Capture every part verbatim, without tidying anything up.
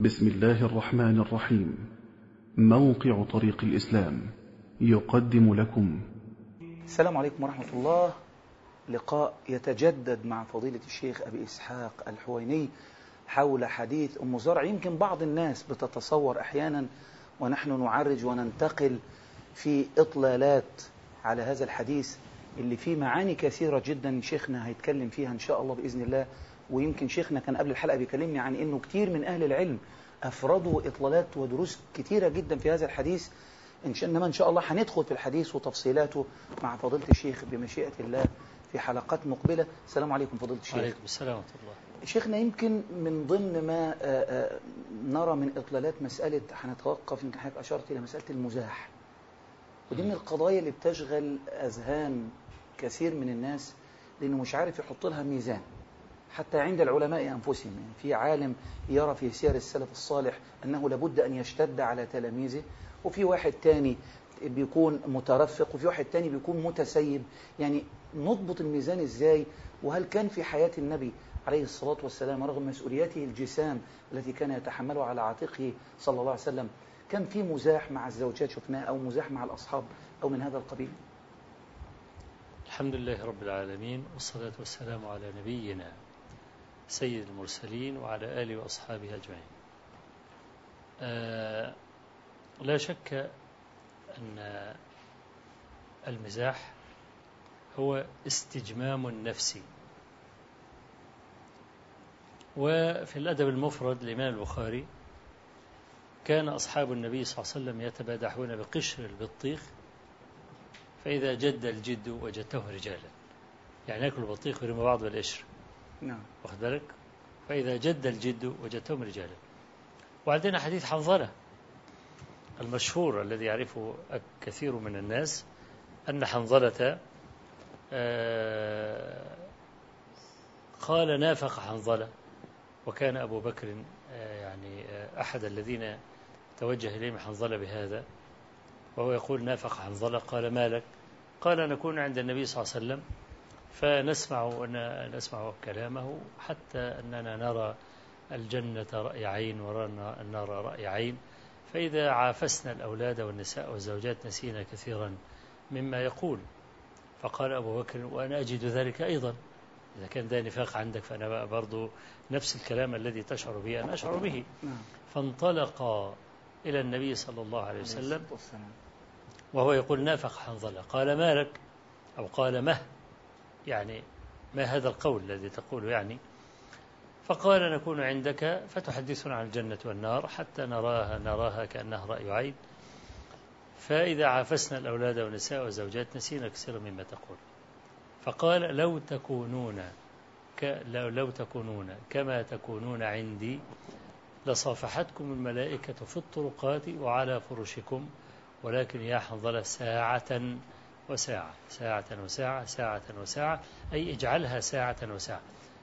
بسم الله الرحمن الرحيم. موقع طريق الإسلام يقدم لكم. السلام عليكم ورحمة الله. لقاء يتجدد مع فضيلة الشيخ أبي إسحاق الحويني حول حديث أم زرع. يمكن بعض الناس بتتصور أحيانا ونحن نعرج وننتقل في إطلالات على هذا الحديث اللي فيه معاني كثيرة جدا شيخنا هيتكلم فيها إن شاء الله بإذن الله. ويمكن شيخنا كان قبل الحلقة بيكلمني عن إنه كتير من أهل العلم أفردوا إطلالات ودروس كتيرة جدا في هذا الحديث. إنما إن شاء الله هندخل في الحديث وتفصيلاته مع فضيلة الشيخ بمشيئة الله في حلقات مقبلة. السلام عليكم فضيلة الشيخ. وعليكم السلام ورحمة الله. شيخنا يمكن من ضمن ما نرى من إطلالات مسألة هنتوقف، يمكن حضرتك أشرت إلى مسألة المزاح، ودي من القضايا اللي بتشغل أذهان كثير من الناس لأنه مش عارف يحط لها ميزان حتى عند العلماء أنفسهم. يعني في عالم يرى في سير السلف الصالح أنه لابد أن يشتد على تلاميذه، وفي واحد تاني بيكون مترفق، وفي واحد تاني بيكون متسيب. يعني نضبط الميزان إزاي؟ وهل كان في حياة النبي عليه الصلاة والسلام رغم مسؤولياته الجسام التي كان يتحملها على عاتقه صلى الله عليه وسلم كان في مزاح مع الزوجات شفناه، أو مزاح مع الأصحاب أو من هذا القبيل؟ الحمد لله رب العالمين، والصلاة والسلام على نبينا سيد المرسلين وعلى آله وأصحابه أجمعين. آه لا شك أن المزاح هو استجمام النفس. وفي الأدب المفرد للإمام البخاري كان أصحاب النبي صلى الله عليه وسلم يتبادحون بقشر البطيخ، فإذا جد الجد وجدته رجالا، يعني يأكل البطيخ ويرمي بعض بالقشر. نعم. واخد بالك؟ فإذا جد الجد وجدتهم رجالا. وعندنا حديث حنظلة المشهور الذي يعرفه كثير من الناس، أن حنظلة قال نافق حنظلة، وكان أبو بكر يعني أحد الذين توجه إليهم حنظلة بهذا، وهو يقول نافق حنظلة. قال ما لك؟ قال نكون عند النبي صلى الله عليه وسلم فنسمع نسمع كلامه حتى أننا نرى الجنة رأي عين ورنا النار رأي عين، فإذا عافسنا الأولاد والنساء والزوجات نسينا كثيرا مما يقول. فقال أبو بكر وأنا أجد ذلك أيضا، إذا كان ده نفاق عندك فأنا برضو نفس الكلام الذي تشعر به أنا أشعر به. فانطلق إلى النبي صلى الله عليه وسلم وهو يقول نافق حنظلة. قال ما لك؟ أو قال مه، يعني ما هذا القول الذي تقول يعني؟ فقال نكون عندك فتحدثنا عن الجنة والنار حتى نراها نراها كأنها رأي عين، فإذا عافسنا الأولاد والنساء والزوجات نسينا كثيرا مما تقول. فقال لو تكونون ك... لو, لو تكونون كما تكونون عندي لصافحتكم الملائكة في الطرقات وعلى فرشكم، ولكن يا حنظلة ساعة وساعة ساعة وساعة ساعة وساعة، أي اجعلها ساعة وساعة.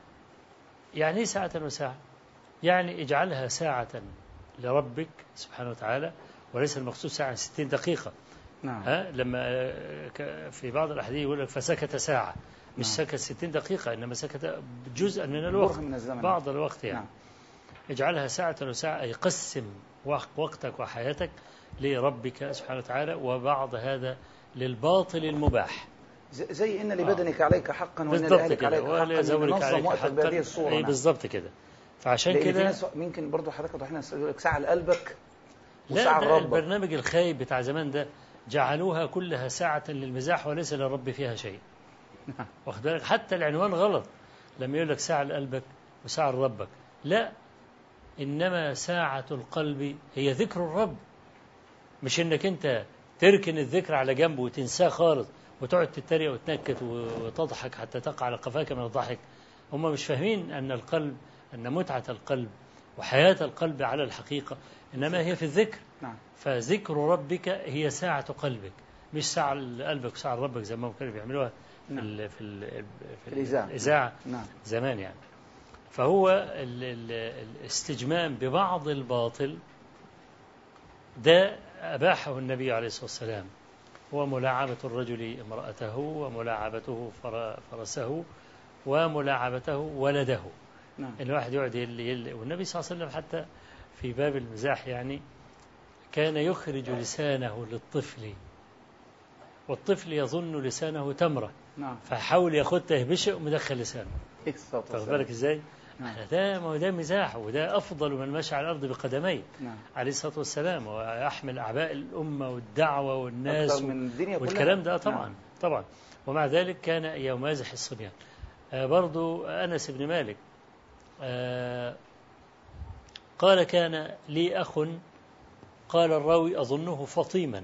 يعني ساعة وساعة يعني اجعلها ساعة لربك سبحانه وتعالى، وليس المقصود ساعة ستين دقيقة. نعم. ها لما في بعض الأحاديث يقول لك فسكت ساعة، مش نعم. سكت ستين دقيقة، إنما سكت جزءا من الوقت، من بعض الوقت يعني. نعم. اجعلها ساعة وساعة، أي قسم وقتك وحياتك لربك سبحانه وتعالى، وبعض هذا للباطل المباح، زي إن لبدنك آه. عليك حقا وإن لأهلك عليك حقا ولزوجك عليك حقا بهذه الصورة. أي بالضبط كده. فعشان كده ممكن برضو حضرتك توضحنا يقول لك ساعة لقلبك وساعة لربك. البرنامج الخايب بتاع زمان ده جعلوها كلها ساعة للمزاح وليس للرب فيها شيء. واخد بالك؟ حتى العنوان غلط لما يقول لك ساعة لقلبك وساعة لربك، لا، إنما ساعة القلب هي ذكر الرب، مش إنك أنت تركن الذكر على جنب وتنساه خالص وتقعد تتريق وتنكت وتضحك حتى تقع على قفاك من الضحك. هم مش فاهمين أن القلب، أن متعة القلب وحياة القلب على الحقيقة إنما هي في الذكر. نعم. فذكر ربك هي ساعة قلبك، مش ساعة لقلبك وساعة لربك زي ما كانوا بيعملوها في نعم. ال في, ال في الإذاعة. نعم. زمان يعني. فهو ال ال الاستجمام ببعض الباطل ده أباحه النبي عليه الصلاة والسلام، هو ملاعبة الرجل امرأته وملاعبته فرسه وملاعبته ولده. نعم. الواحد يقعد يل يل والنبي صلى الله عليه وسلم حتى في باب المزاح يعني كان يخرج لسانه للطفل، والطفل يظن لسانه تمرة، نعم. فحاول ياخدها يهبشه ومدخل لسانه. تاخد بالك ازاي؟ نعم. ده ما هو ده مزاح، وده أفضل من مشى على الأرض بقدميه. نعم. عليه الصلاة والسلام، ويحمل أعباء الأمة والدعوة والناس أكثر من الدنيا كلها. والكلام ده طبعا. نعم. طبعا. ومع ذلك كان يمازح الصبيان. آه برضو أنس بن مالك آه قال كان لي أخ، قال الراوي أظنه فطيما،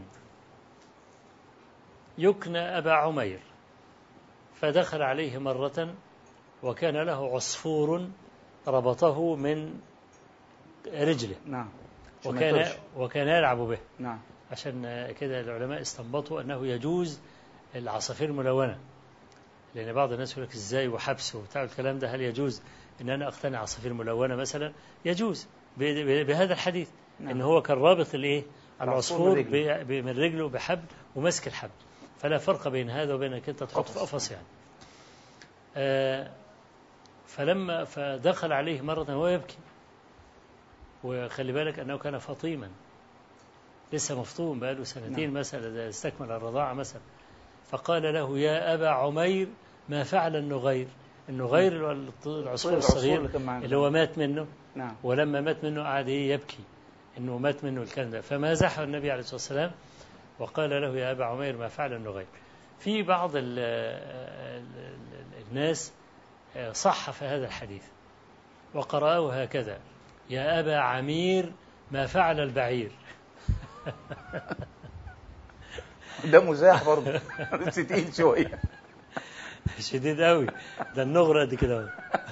يكنى أبا عمير، فدخل عليه مرة وكان له عصفور ربطه من رجله. نعم. وكان وكان يلعب به. نعم. عشان كده العلماء استنبطوا أنه يجوز العصافير الملونة، لأن بعض الناس يقول لك إزاي وحبسه وبتاع الكلام ده، هل يجوز إن أنا أقتنع عصافير ملونة مثلا؟ يجوز بهذا الحديث. نعم. إن هو كان رابط الإيه العصفور من رجله بحبل ومسك الحبل، فلا فرق بين هذا وبين أنك أنت تحط في قفص يعني. آه فلما فدخل عليه مرة وهو يبكي، وخلي بالك أنه كان فطيما لسه مفطوم بقاله سنتين. نعم. مثلا استكمل الرضاعة مثلا، فقال له يا أبا عمير ما فعل النغير. النغير العصفور الصغير اللي هو مات منه. نعم. ولما مات منه قعد يبكي إنه مات منه الكلام ده، فمازحه النبي عليه الصلاة والسلام وقال له يا أبا عمير ما فعل النغير. في بعض ال ال الناس صحف هذا الحديث وقرأه هكذا يا أبا عمير ما فعل البعير. ده مزاح برضه ستين شوية شديد قوي، ده النغرة دي كده.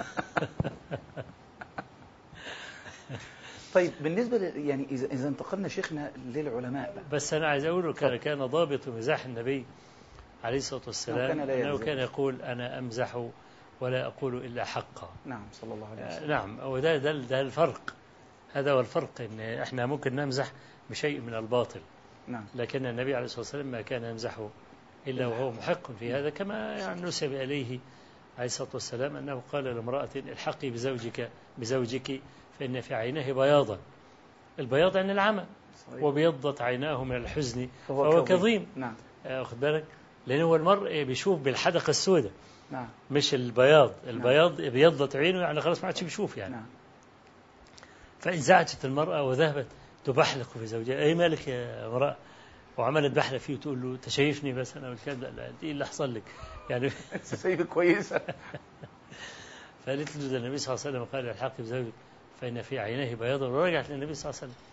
طيب بالنسبة يعني إذا إذا انتقلنا شيخنا للعلماء بقى. بس أنا عايز أقوله كان كان ضابط مزاح النبي عليه الصلاة والسلام أنه كان يقول أنا أمزح ولا أقول إلا حقا. نعم صلى الله عليه وسلم. نعم، وده ده, ده الفرق، هذا هو الفرق، إن إحنا ممكن نمزح بشيء من الباطل. نعم. لكن النبي عليه الصلاة والسلام ما كان يمزحه إلا وهو محق في هذا، كما يعني نسب إليه عليه الصلاة والسلام أنه قال لامرأة الحقي بزوجك بزوجك فإن في عينه بياضا. البياض عن العمى، وبيضت عيناه من الحزن فهو كظيم. نعم. أخذ بالك، لأن هو المرء بيشوف بالحدقة السوداء. نعم. مش البياض. البياض نعم. بيضت عينه يعني خلاص ما عادش بيشوف يعني. نعم. فانزعجت المرأة وذهبت تبحلق في زوجها، أي مالك يا امرأة، وعملت بحلة فيه وتقول له تشايفني بس أنا والكلام ده، لا إيه اللي حصل لك يعني؟ سيبك كويسة. فقالت له ده النبي صلى الله عليه وسلم قال الحق بزوجك فإن في عينيه بياضا، ورجعت للنبي صلى الله عليه وسلم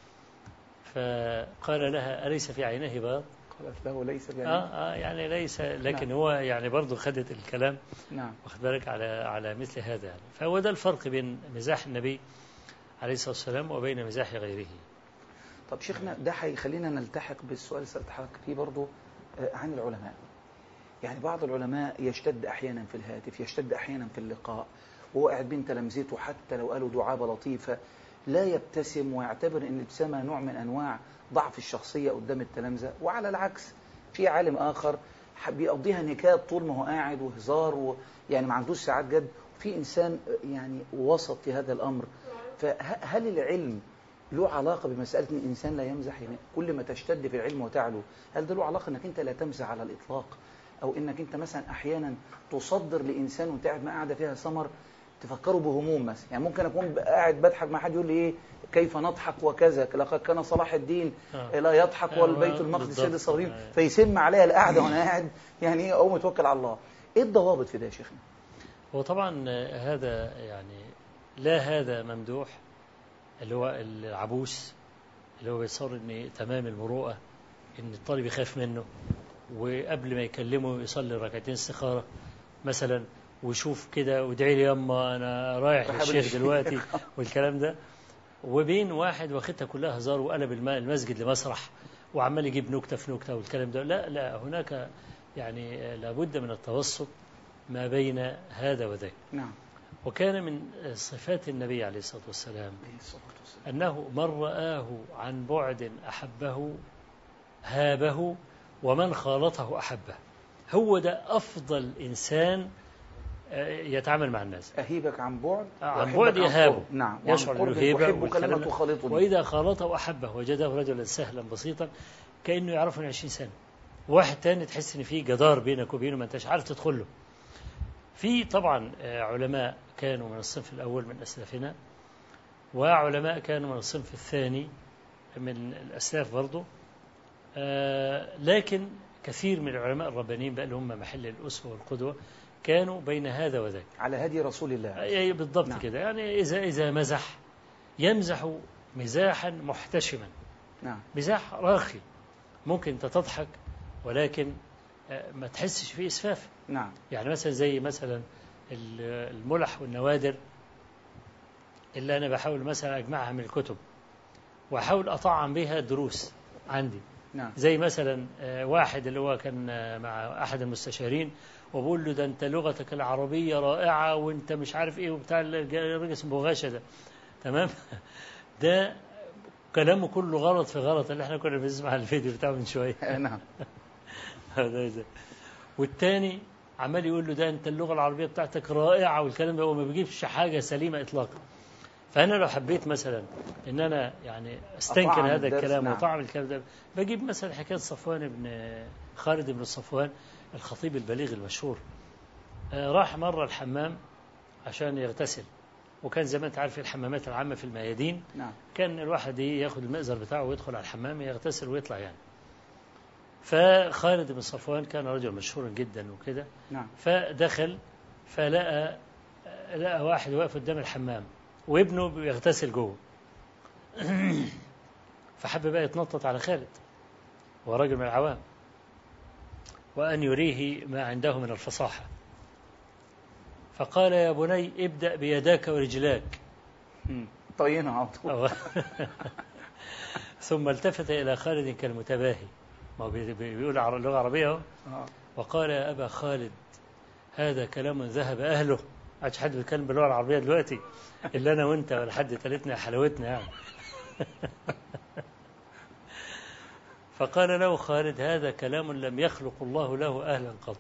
فقال لها أليس في عينيه بياض؟ قالت له ليس في عينيه. آه, آه يعني ليس، لكن نعم. هو يعني برضه خدت الكلام. نعم. واخد بالك على على مثل هذا يعني. فهو ده الفرق بين مزاح النبي عليه الصلاة والسلام وبين مزاح غيره. طب شيخنا ده هيخلينا نلتحق بالسؤال اللي سألتحق فيه برضه عن العلماء. يعني بعض العلماء يشتد أحيانا في الهاتف، يشتد أحيانا في اللقاء، وهو قاعد بين تلامذته حتى لو قالوا دعابة لطيفة لا يبتسم، ويعتبر أن الابتسامة نوع من أنواع ضعف الشخصية قدام التلامذة. وعلى العكس في عالم آخر بيقضيها نكات طول ما هو قاعد وهزار و... يعني ما عندوش ساعات جد. وفي إنسان يعني وسط في هذا الأمر. فهل العلم له علاقة بمسألة أن الإنسان لا يمزح؟ يعني كل ما تشتد في العلم وتعلو، هل ده له علاقة أنك أنت لا تمزح على الإطلاق، أو أنك أنت مثلا أحيانا تصدر لإنسان وأنت قاعد ما قاعدة فيها سمر تفكروا بهموم مثلا؟ يعني ممكن أكون قاعد بضحك مع حد يقول لي إيه كيف نضحك وكذا، لقد كان صلاح الدين لا يضحك والبيت المقدس سيد الصغيرين، فيسم عليها القعدة وأنا قاعد يعني إيه أقوم أتوكل على الله. إيه الضوابط في ده يا شيخنا؟ وطبعا هذا يعني لا هذا ممدوح اللي هو العبوس اللي هو بيصور ان تمام المروءة، ان الطالب يخاف منه وقبل ما يكلمه يصلي ركعتين استخارة مثلا ويشوف كده وادعي لي يما انا رايح للشيخ دلوقتي والكلام ده، وبين واحد واخدها كلها هزار وقلب المسجد لمسرح وعمال يجيب نكتة في نكتة والكلام ده. لا لا، هناك يعني لابد من التوسط ما بين هذا وذاك. نعم. وكان من صفات النبي عليه الصلاة والسلام أنه من رآه عن بعد أحبه هابه ومن خالطه أحبه. هو ده أفضل إنسان يتعامل مع الناس. أهيبك عن بعد عن بعد يهابه. نعم. يشعر بالهيبة أحبك لما تخالطني. وإذا خالطه أحبه وجده رجلا سهلا بسيطا كأنه يعرفه من عشرين سنة. واحد تاني تحس إن فيه جدار بينك وبينه ما أنتش عارف تدخل له. في طبعا علماء كانوا من الصنف الأول من أسلافنا، وعلماء كانوا من الصنف الثاني من الأسلاف برضو، لكن كثير من العلماء الربانيين بقى اللي هم محل الأسوة والقدوة كانوا بين هذا وذاك على هدي رسول الله. أي بالضبط. نعم. كده يعني إذا إذا مزح يمزح مزاحا محتشما. نعم. مزاح راقي ممكن أنت تضحك ولكن ما تحسش فيه إسفاف. نعم. يعني مثلا زي مثلا الملح والنوادر اللي أنا بحاول مثلا أجمعها من الكتب وأحاول أطعم بها دروس عندي. نعم. زي مثلا واحد اللي هو كان مع أحد المستشارين وبقول له ده أنت لغتك العربية رائعة وأنت مش عارف إيه وبتاع الراجل اسمه بغاشة ده، تمام. ده كلامه كله غلط في غلط اللي احنا كنا بنسمع الفيديو بتاعه من شوية. نعم. والتاني عمال يقول له ده أنت اللغة العربية بتاعتك رائعة والكلام ده، وما بيجيبش حاجة سليمة إطلاقا. فأنا لو حبيت مثلا إن أنا يعني أستنكر هذا الكلام وطعم الكلام ده بجيب مثلا حكاية صفوان بن خالد بن صفوان الخطيب البليغ المشهور. آه راح مرة الحمام عشان يغتسل، وكان زمان تعرف الحمامات العامة في الميادين. نعم. كان الواحد ياخد المئزر بتاعه ويدخل على الحمام يغتسل ويطلع يعني. فخالد بن صفوان كان رجل مشهور جدا وكده. نعم. فدخل فلقى لقى واحد واقف قدام الحمام وابنه بيغتسل جوه. فحب بقى يتنطط على خالد ورجل من العوام وأن يريه ما عنده من الفصاحة، فقال يا بني ابدأ بيداك ورجلاك. طينها على طول. ثم التفت إلى خالد كالمتباهي، ما هو بيقول اللغة العربية، وقال يا أبا خالد هذا كلام ذهب أهله. عادش حد بيتكلم باللغة العربية دلوقتي إلا أنا وأنت ولا حد تالتنا حلاوتنا يعني. فقال له خالد هذا كلام لم يخلق الله له أهلا قط.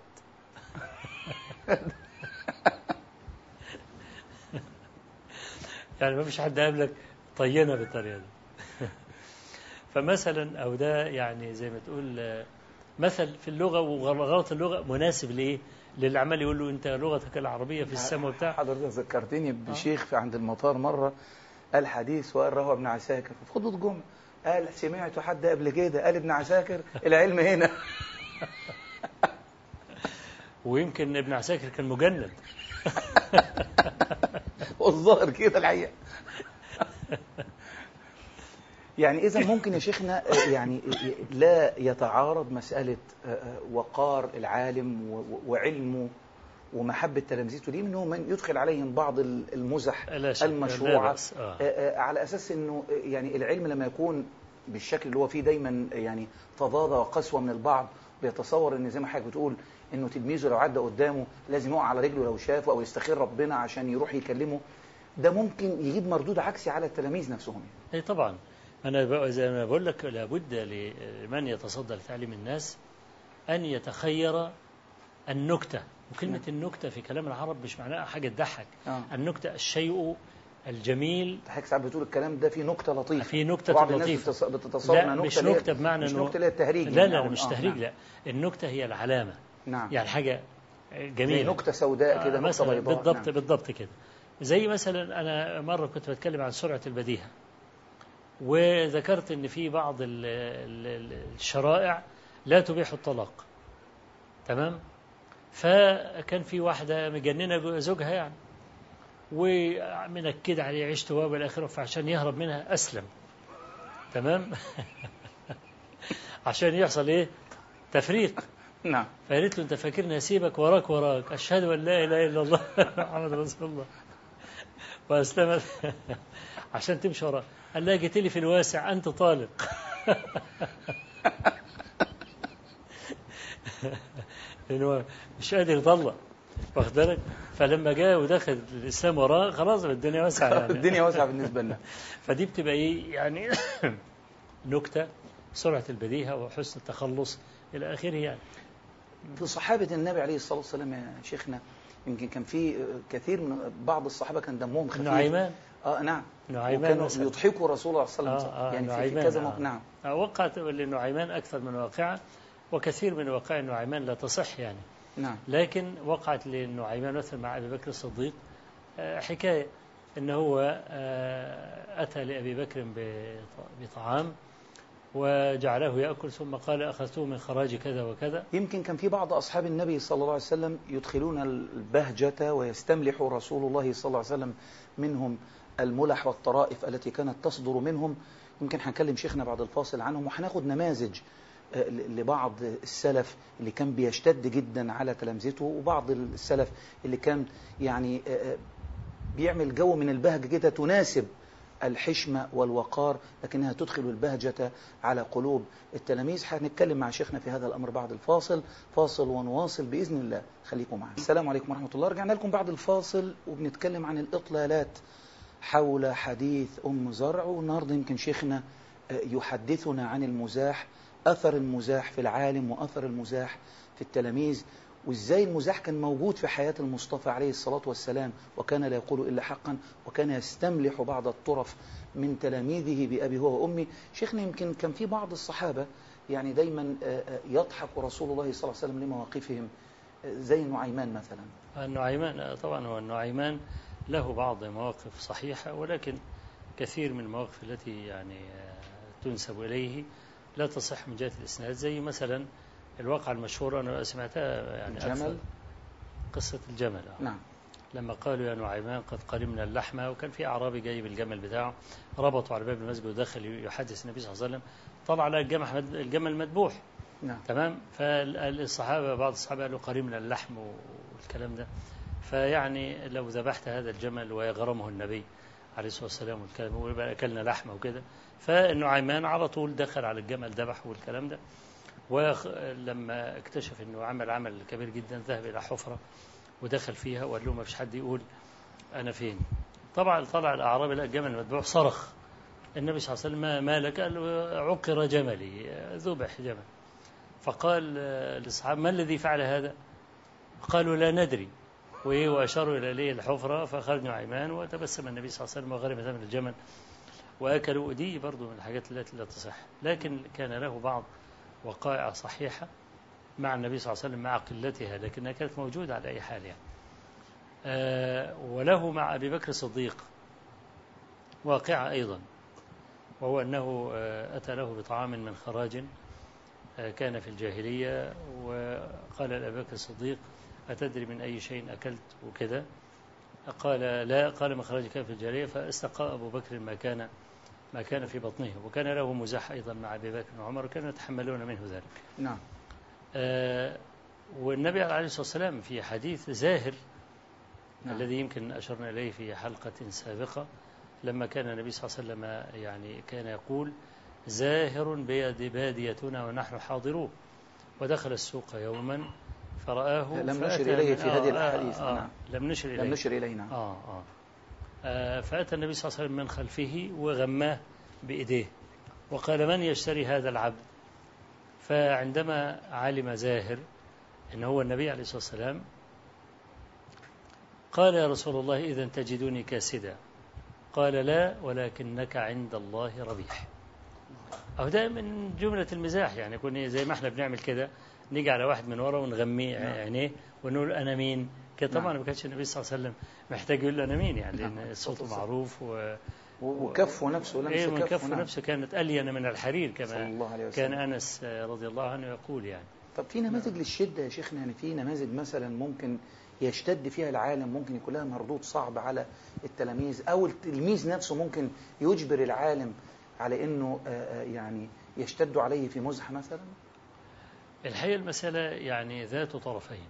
يعني ما فيش حد قابلك طينا بالطريقة دي. فمثلا أو ده يعني زي ما تقول مثل في اللغة، وغلط اللغة مناسب لإيه؟ للي عمال يقول له أنت لغتك العربية في السماء وبتاع. حضرتك ذكرتني بشيخ في عند المطار مرة قال حديث وقال رواه ابن عساكر في خطبة جمعة، قال سمعت حد قبل كده قال ابن عساكر العلم هنا. ويمكن ابن عساكر كان مجند. والظاهر كده الحقيقة. يعني إذا ممكن يا شيخنا يعني لا يتعارض مسألة وقار العالم وعلمه ومحبة تلامذته دي منه من يدخل عليهم بعض المزح المشروعة آه. على أساس أنه يعني العلم لما يكون بالشكل اللي هو فيه دايما يعني تضاضى وقسوة من البعض بيتصور أن زي ما حضرتك بتقول أنه تلميذه لو عدى قدامه لازم يقع على رجله لو شافه أو يستخير ربنا عشان يروح يكلمه. ده ممكن يجيب مردود عكسي على التلاميذ نفسهم. أي طبعا. أنا زي ما بقول لك لابد لمن يتصدى لتعليم الناس أن يتخير النكتة. وكلمة النكتة في كلام العرب مش معناها حاجة تضحك. آه. النكتة الشيء الجميل. حضرتك ساعات بتقول الكلام ده في نكتة لطيفة. في نكتة بعض لطيفة. الناس بتتصور لا مش نكتة بمعنى مش إنه نكتة اللي هي التهريج. لا لا, لا مش آه تهريج. نعم. لا النكتة هي العلامة. نعم. يعني حاجة جميلة. نكتة سوداء كده. آه نكتة بيضاء. بالضبط. نعم. بالضبط كده. زي مثلا أنا مرة كنت بتكلم عن سرعة البديهة وذكرت إن في بعض الشرائع لا تبيح الطلاق. تمام. فكان في واحدة مجننة زوجها يعني ومنكد عليه عيشت وابا الآخرة، فعشان يهرب منها أسلم. تمام. عشان يحصل إيه تفريق. نعم. فقالت له أنت فاكرني أسيبك وراك وراك أشهد أن لا إله إلا الله محمد رسول الله وأسلمت عشان تمشي وراك. قال لها جيت لي في الواسع أنت طالق. لأنه مش قادر يطلع واخد بالك. فلما جاء ودخل الإسلام وراه خلاص الدنيا واسعة يعني. الدنيا واسعة بالنسبة لنا. فدي بتبقى إيه يعني نكتة سرعة البديهة وحسن التخلص إلى آخره يعني. في صحابة النبي عليه الصلاة والسلام يا شيخنا يمكن كان في كثير من بعض الصحابة كان دمهم خفيف. نعيمان اه نعم. نعيمان وكانوا مثلا. يضحكوا رسول الله صلى الله عليه وسلم. آه آه يعني في, في نعيمان كذا آه. موقع. نعم. آه وقعت لنعيمان أكثر من واقعة، وكثير من واقع نعيمان لا تصح يعني. نعم. لكن وقعت لنعيمان مثلا مع أبي بكر الصديق آه حكاية أنه هو آه أتى لأبي بكر بطعام وجعله يأكل، ثم قال أخذته من خراج كذا وكذا. يمكن كان في بعض أصحاب النبي صلى الله عليه وسلم يدخلون البهجة ويستملح رسول الله صلى الله عليه وسلم منهم الملح والطرائف التي كانت تصدر منهم. يمكن هنكلم شيخنا بعد الفاصل عنهم، وهناخد نماذج لبعض السلف اللي كان بيشتد جدا على تلامذته، وبعض السلف اللي كان يعني بيعمل جو من البهجة كده تناسب الحشمة والوقار، لكنها تدخل البهجة على قلوب التلاميذ. هنتكلم مع شيخنا في هذا الأمر بعد الفاصل. فاصل ونواصل بإذن الله، خليكم معنا. السلام عليكم ورحمة الله. رجعنا لكم بعد الفاصل وبنتكلم عن الإطلالات حول حديث أم زرع، والنهاردة يمكن شيخنا يحدثنا عن المزاح، أثر المزاح في العالم وأثر المزاح في التلاميذ، وإزاي المزاح كان موجود في حياة المصطفى عليه الصلاة والسلام، وكان لا يقول إلا حقا، وكان يستملح بعض الطرف من تلاميذه بأبي هو وأمي. شيخنا يمكن كان في بعض الصحابة يعني دايما يضحك رسول الله صلى الله عليه وسلم لمواقفهم، زي النعيمان مثلا. النعيمان طبعا هو النعيمان له بعض مواقف صحيحة، ولكن كثير من المواقف التي يعني تنسب إليه لا تصح من جهة الإسناد، زي مثلا الواقعة المشهورة أنا سمعتها يعني الجمل، قصة الجمل. نعم. لما قالوا يا نعيمان قد قرمنا اللحمة، وكان في أعرابي جاي بالجمل بتاعه، ربطوا على باب المسجد ودخل يحدث النبي صلى الله عليه وسلم، طلع على الجمل الجمل مذبوح. نعم. تمام. فالصحابة بعض الصحابة قالوا قرمنا اللحم والكلام ده، فيعني لو ذبحت هذا الجمل ويغرمه النبي عليه الصلاة والسلام والكلام، ويبقى أكلنا لحمه وكده. فالنعيمان على طول دخل على الجمل ذبحه والكلام ده، ولما اكتشف أنه عمل عمل كبير جدا ذهب إلى حفرة ودخل فيها وقال له ما فيش حد يقول أنا فين. طبعا طلع الأعرابي لقى الجمل مذبوح، صرخ النبي صلى الله عليه وسلم ما لك؟ قال له عقر جملي، ذبح جمل. فقال للصحابة ما الذي فعل هذا؟ قالوا لا ندري، وأشاروا إلى ليه الحفرة، فخرج نعيمان وتبسم النبي صلى الله عليه وسلم وغرم ثمن الجمل وأكلوا. دي برضو من الحاجات التي لا تصح، لكن كان له بعض وقائع صحيحة مع النبي صلى الله عليه وسلم مع قلتها، لكنها كانت موجودة على أي حال يعني. آه وله مع أبي بكر الصديق واقعة أيضا، وهو أنه آه أتى له بطعام من خراج آه كان في الجاهلية، وقال لأبي بكر الصديق أتدري من أي شيء أكلت وكذا؟ قال لا. قال من خراج كان في الجاهلية. فاستقى أبو بكر ما كان ما كان في بطنه، وكان له مزاح أيضا مع أبي بكر وعمر، وكانوا يتحملون منه ذلك. نعم. آه والنبي عليه الصلاة والسلام في حديث زاهر، نعم. الذي يمكن أشرنا إليه في حلقة سابقة، لما كان النبي صلى الله عليه وسلم يعني كان يقول زاهر بيد باديتنا ونحن حاضروه، ودخل السوق يوما فرآه لم نشر إليه في هذه الحديث. آه آه نعم. لم نشر إليه لم نشر إليه. نعم. آه آه آه فأتى النبي صلى الله عليه وسلم من خلفه وغماه بإيديه وقال من يشتري هذا العبد؟ فعندما علم زاهر إنه هو النبي عليه الصلاة والسلام قال يا رسول الله إذن تجدني كاسدا؟ قال لا، ولكنك عند الله ربيح. أو ده من جملة المزاح، يعني يكون زي ما احنا بنعمل كده، نيجي على واحد من ورا ونغميه عينيه ونقول أنا مين كده. طبعا ما كانش النبي صلى الله عليه وسلم محتاج يقول أنا مين يعني، لأن الصوت معروف و وكفه نفسه لمس إيه كفه, كفه نفسه كانت ألين من الحرير كما كان أنس رضي الله عنه يقول يعني. طب في نماذج للشدة يا شيخنا، يعني في نماذج مثلا ممكن يشتد فيها العالم، ممكن يكون لها مردود صعب على التلاميذ، أو التلميذ نفسه ممكن يجبر العالم على أنه يعني يشتد عليه في مزح مثلا؟ الحقيقة المسألة يعني ذات طرفين.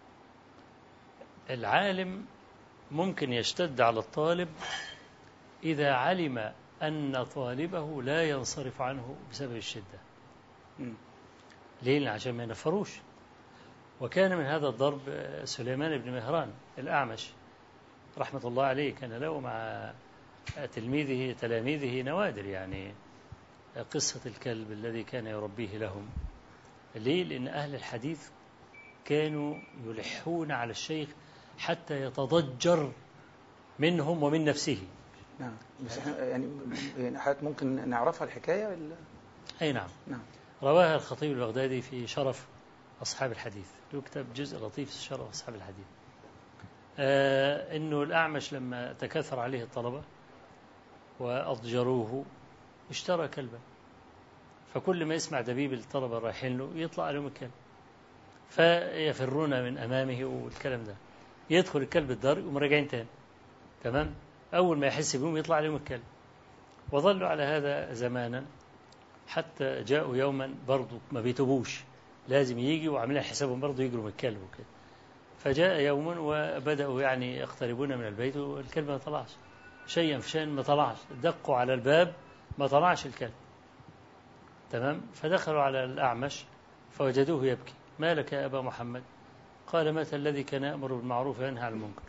العالم ممكن يشتد على الطالب إذا علم أن طالبه لا ينصرف عنه بسبب الشدة. م. ليه؟ عشان ما ينفروش. وكان من هذا الضرب سليمان بن مهران الأعمش رحمة الله عليه، كان له مع تلميذه تلاميذه نوادر، يعني قصة الكلب الذي كان يربيه لهم. ليه؟ لأن أهل الحديث كانوا يلحون على الشيخ حتى يتضجر منهم ومن نفسه. نعم. بس احنا يعني يعني حضرتك ممكن نعرفها الحكاية ولا؟ أي نعم. نعم. رواها الخطيب البغدادي في شرف أصحاب الحديث، له كتاب جزء لطيف في شرف أصحاب الحديث. آه إنه الأعمش لما تكاثر عليه الطلبة وأضجروه اشترى كلبا، فكل ما يسمع دبيب الطلبة رايحين له يطلع عليهم الكلب، فيفرون من أمامه والكلام ده، يدخل الكلب الدار يقوم راجعين تاني. تمام. أول ما يحس بهم يطلع عليهم الكلب، وظلوا على هذا زمانا حتى جاءوا يوما برضو ما بيتوبوش، لازم يجي وعاملين حسابهم برضو يجروا من الكلب وكده. فجاء يوم وبدأوا يعني يقتربون من البيت والكلب ما طلعش، شيئا فشيئا ما طلعش، دقوا على الباب ما طلعش الكلب. تمام. فدخلوا على الأعمش فوجدوه يبكي. ما لك يا أبا محمد؟ قال مات الذي كان يأمر بالمعروف وينهى عن المنكر.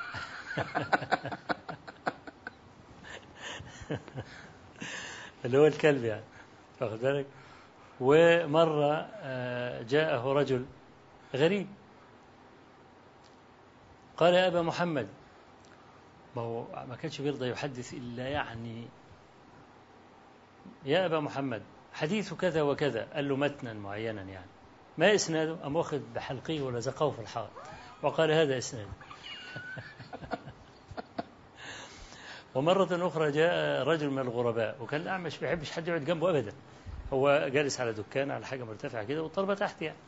اللي هو الكلب يعني، واخد بالك. ومرة جاءه رجل غريب قال يا أبا محمد، ما هو ما كانش بيرضى يحدث إلا يعني يا أبا محمد حديث كذا وكذا، قال له متنا معينا يعني، ما إسناده؟ أم واخد بحلقه ولزقه في الحائط وقال هذا إسناده. ومرة أخرى جاء رجل من الغرباء، وكان الأعمش ما بيحبش حد يقعد جنبه أبدا، هو جالس على دكان على حاجة مرتفعة كده والطلبة تحت يعني.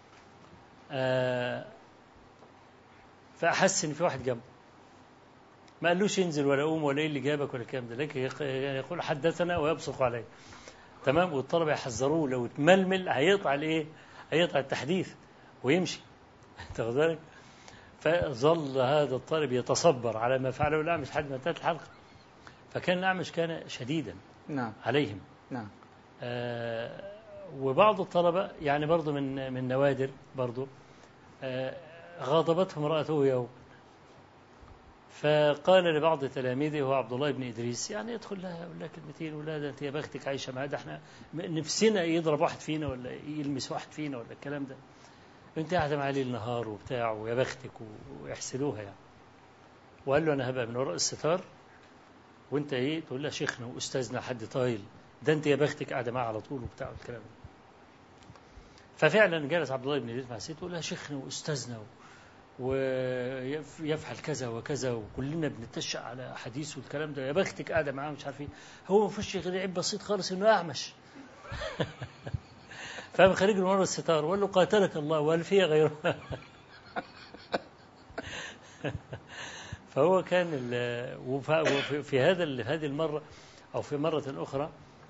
آه فأحس إن في واحد جنبه، ما قالوش ينزل ولا قوم ولا إيه اللي جابك ولا الكلام ده، لكن يقول حدثنا ويبصق عليه. تمام. والطلبة يحذروه لو اتململ هيقطع الإيه؟ هيقطع التحديث ويمشي. تاخد بالك. فظل هذا الطالب يتصبر على ما فعله الأعمش لحد ما انتهت الحلقة. فكان الأعمش كان شديدا نعم. عليهم. نعم. آه وبعض الطلبة يعني برضو من من نوادر برضو آه غاضبتهم امرأته يوم، فقال لبعض تلاميذه هو عبد الله بن إدريس يعني يدخل لها يقول لها كلمتين ولا ده انت يا بختك عايشة معاه، ده احنا نفسنا يضرب واحد فينا ولا يلمس واحد فينا ولا الكلام ده، انت قاعدة معاه ليل نهار وبتاع ويا بختك، ويحسدوها يعني. وقال له انا هبقى من وراء الستار وانت ايه تقول لها شيخنا واستاذنا حد طايل، ده انت يا بختك قاعدة معاه على طول وبتاع والكلام ده. ففعلا جالس عبد الله بن إدريس مع الست تقول لها شيخنا واستاذنا ويفعل كذا وكذا وكلنا بنتشأ على حديثه والكلام ده، يا بختك قاعدة معاه مش عارف ايه، هو ما فيش غير عيب بسيط خالص انه اعمش. فقام خارج من ورا الستار وقال له قاتلك الله وهل فيها غيره. فهو كان في هذا هذه المرة أو في مرة أخرى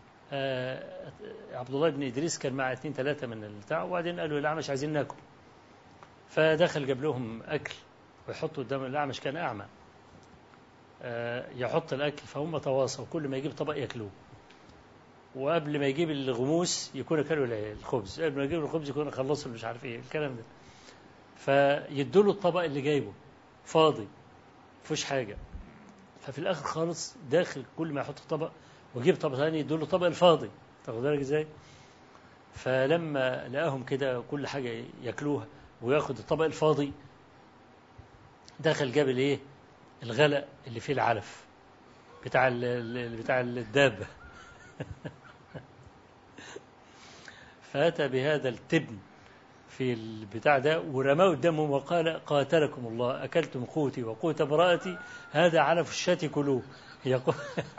عبد الله بن إدريس كان مع اثنين ثلاثة من البتاع، وبعدين قالوا الأعمش عايزين ناكل، فدخل جاب لهم أكل ويحطوا قدام الأعمش، كان أعمى، يحط الأكل فهم تواصوا كل ما يجيب طبق يأكلوه، وقبل ما يجيب الغموس يكون أكلوا الخبز، قبل ما يجيب الخبز يكون خلصوا مش عارف إيه الكلام ده، فيدوا له الطبق اللي جايبه فاضي مفيش حاجة، ففي الآخر خالص داخل كل ما يحط طبق ويجيب طبق ثاني يدوا له طبق الفاضي. تاخد بالك إزاي؟ فلما لقاهم كده كل حاجة يأكلوها وياخد الطبق الفاضي، دخل جاب الايه الغلق اللي فيه العلف بتاع بتاع الدابة. فأتى بهذا التبن في البتاع ده ورماه قدامهم وقال قاتلكم الله أكلتم قوتي وقوت امرأتي هذا علف الشاة كلوه. يقول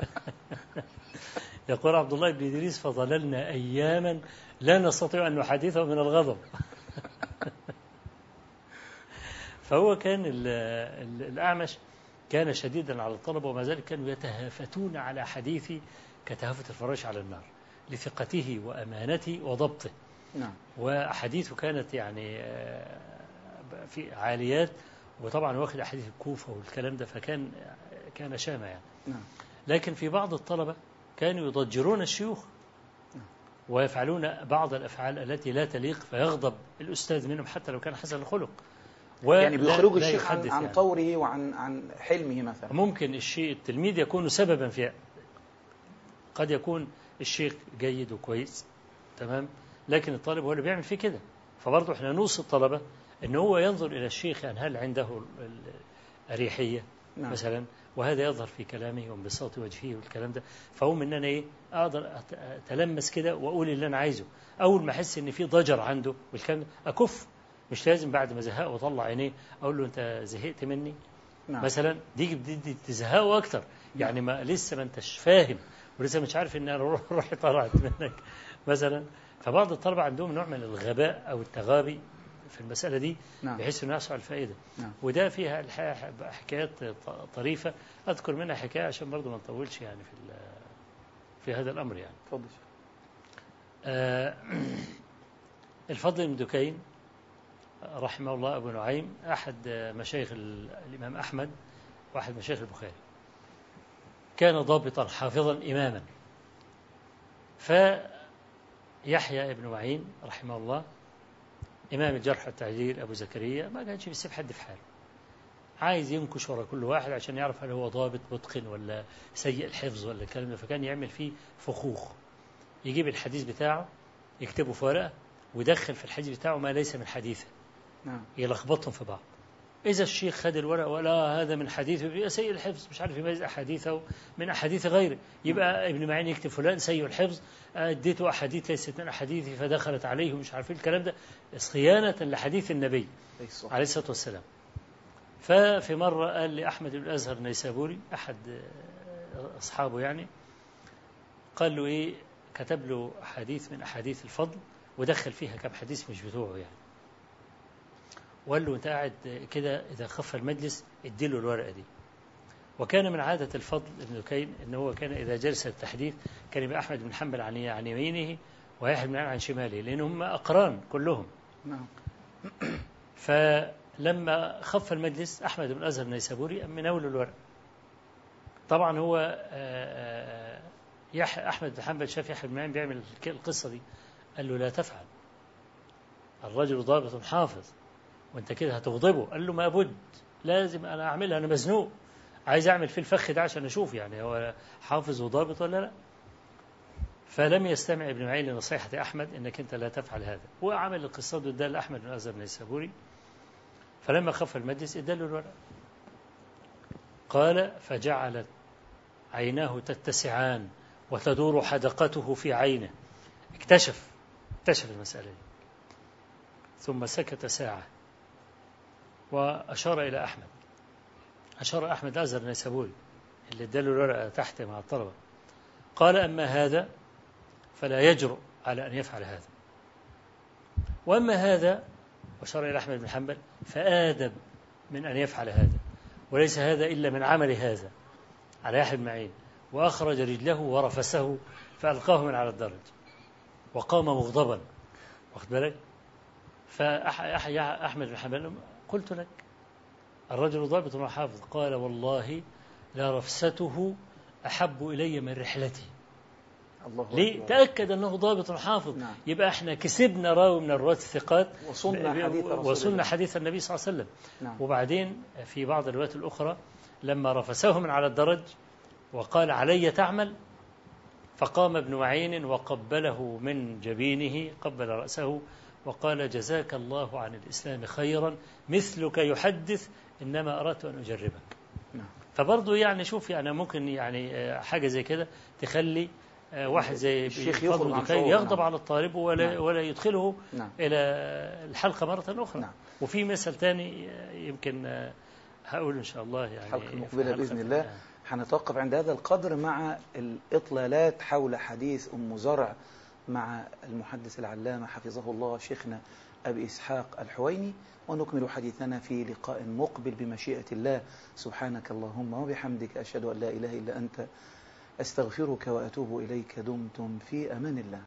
يقول عبد الله بن إدريس فظللنا أياما لا نستطيع أن نحدثه من الغضب. فهو كان الأعمش كان شديدا على الطلبة، وما ذلك كانوا يتهافتون على حديثي كتهافت الفراش على النار لثقته وأمانته وضبطه. نعم. وحديثه كانت يعني في عاليات، وطبعا واخد أحاديث الكوفة والكلام ده، فكان كان شامة يعني. نعم. لكن في بعض الطلبة كانوا يضجرون الشيوخ ويفعلون بعض الأفعال التي لا تليق، فيغضب الأستاذ منهم حتى لو كان حسن الخلق، يعني بيخرجوا الشيخ عن, عن يعني. طوره وعن عن حلمه مثلا. ممكن الشيء التلميذ يكون سببا في، قد يكون الشيخ جيد وكويس تمام، لكن الطالب هو اللي بيعمل فيه كده. فبرضه احنا نوصي الطلبة أن هو ينظر إلى الشيخ يعني هل عنده الأريحية نعم. مثلا، وهذا يظهر في كلامه وانبساط وجهه والكلام ده. فهم ان انا ايه اقدر اتلمس كده واقول اللي انا عايزه. اول ما احس ان في ضجر عنده والكلام ده اكف، مش لازم بعد ما زهقه واطلع عينيه اقول له انت زهقت مني. نعم. مثلا دي بدي تزهقه اكتر، يعني ما لسه ما انتش فاهم ولسه مش عارف ان انا روحي طلعت منك مثلا. فبعض الطلبه عندهم نوع من الغباء او التغابي في المسألة دي، نعم. بحيث أنه يحصل على الفائدة. نعم. وده فيها حكايات طريفة أذكر منها حكاية عشان برضو ما نطولش يعني في في هذا الأمر يعني. تفضل. آه الفضل بن دكين رحمه الله أبو نعيم أحد مشايخ الإمام أحمد وأحد مشايخ البخاري، كان ضابطا حافظا إماما. فيحيى ابن معين رحمه الله إمام الجرح والتعديل أبو زكريا ما كانش بيسيب حد في حاله، عايز ينكش ورا كل واحد عشان يعرف هل هو ضابط متقن ولا سيء الحفظ ولا الكلام ده. فكان يعمل فيه فخوخ، يجيب الحديث بتاعه يكتبه في ورقة ويدخل في الحديث بتاعه ما ليس من حديثه. نعم. يلخبطهم في بعض. إذا الشيخ خد الورقة ولا هذا من حديثه يبقى سيء الحفظ، مش عارف يميز أحاديثه من أحاديث غيره، يبقى ابن معين يكتب فلان سيء الحفظ، اديته أحاديث ليست من أحاديثي فدخلت عليه مش عارف الكلام ده، صيانة لحديث النبي عليه الصلاة والسلام. ففي مرة قال لأحمد بن الأزهر النيسابوري أحد أصحابه يعني، قال له إيه، كتب له حديث من أحاديث الفضل ودخل فيها كم حديث مش بتوعه يعني، وقال له أنت قاعد كده إذا خف المجلس اديله الورقة دي. وكان من عادة الفضل ابن دكين إن هو كان إذا جلس التحديث كان يبقى أحمد بن حنبل عن عن يمينه ويحيى بن معين عن شماله، لأنهم أقران كلهم. نعم. فلما خف المجلس أحمد بن الأزهر النيسابوري مناول الورق. طبعا هو يحيى أحمد بن حنبل شاف يحيى بن معين بيعمل القصة دي، قال له لا تفعل، الرجل ضابط حافظ وانت كده هتغضبه. قال له ما بد، لازم انا اعملها، انا مزنوق عايز اعمل في الفخ ده عشان اشوف يعني هو حافظ وضابط ولا لا. فلم يستمع ابن معين لنصيحة احمد انك انت لا تفعل هذا، وعمل القصه دي اداها لاحمد بن الازهر النيسابوري. فلما خف المجلس اداله الورقه، قال فجعلت عيناه تتسعان وتدور حدقته في عينه، اكتشف اكتشف المسألة دي. ثم سكت ساعة وأشار إلى أحمد، أشار أحمد الأزهر النيسابوري اللي اداله الورقة تحت مع الطلبة، قال أما هذا فلا يجرؤ على أن يفعل هذا، وأما هذا وأشار إلى أحمد بن حنبل فآدب من أن يفعل هذا، وليس هذا إلا من عمل هذا على يحيى بن معين. وأخرج رجله ورفسه فألقاه من على الدرج وقام مغضبا، واخد بالك. فأحيى أحمد بن حنبل قلت لك الرجل ضابط وحافظ، قال والله لا رفسته أحب إلي من رحلتي. الله ليه؟ تأكد أنه ضابط حافظ. نعم. يبقى احنا كسبنا راوي من الرواة الثقات وصلنا حديث رسول وصلنا الله. حديث النبي صلى الله عليه وسلم. نعم. وبعدين في بعض الروايات الأخرى لما رفسه من على الدرج وقال علي تعمل، فقام ابن معين وقبله من جبينه، قبل رأسه وقال جزاك الله عن الإسلام خيرا، مثلك يحدث، إنما أردت أن أجربك. نعم. فبرضه يعني شوف يعني ممكن يعني حاجة زي كده تخلي واحد زي الشيخ فضل دكين يغضب نعم. على الطالب ولا, نعم. ولا يدخله نعم. إلى الحلقة مرة أخرى. نعم. وفي مثل تاني يمكن هقول إن شاء الله يعني الحلقة المقبلة بإذن الله هنتوقف عند هذا القدر مع الإطلالات حول حديث أم زرع مع المحدث العلامة حفظه الله شيخنا أبي إسحاق الحويني، ونكمل حديثنا في لقاء مقبل بمشيئة الله. سبحانك اللهم وبحمدك، أشهد أن لا إله إلا أنت، أستغفرك وأتوب إليك. دمتم في أمان الله.